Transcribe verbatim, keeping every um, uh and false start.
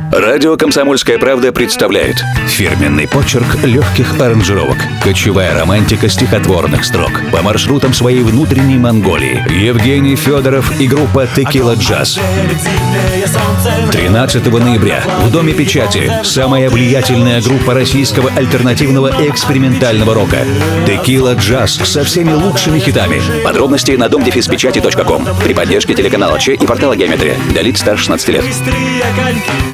Радио «Комсомольская правда» представляет фирменный почерк легких аранжировок, кочевая романтика стихотворных строк по маршрутам своей внутренней Монголии. Евгений Федоров и группа «Текила Джаз». тринадцатого ноября в Доме печати самая влиятельная группа российского альтернативного и экспериментального рока. «Текила Джаз» со всеми лучшими хитами. Подробности на дом дефис печати точка ком при поддержке телеканала Че и портала Геометрия для лиц старше шестнадцати лет.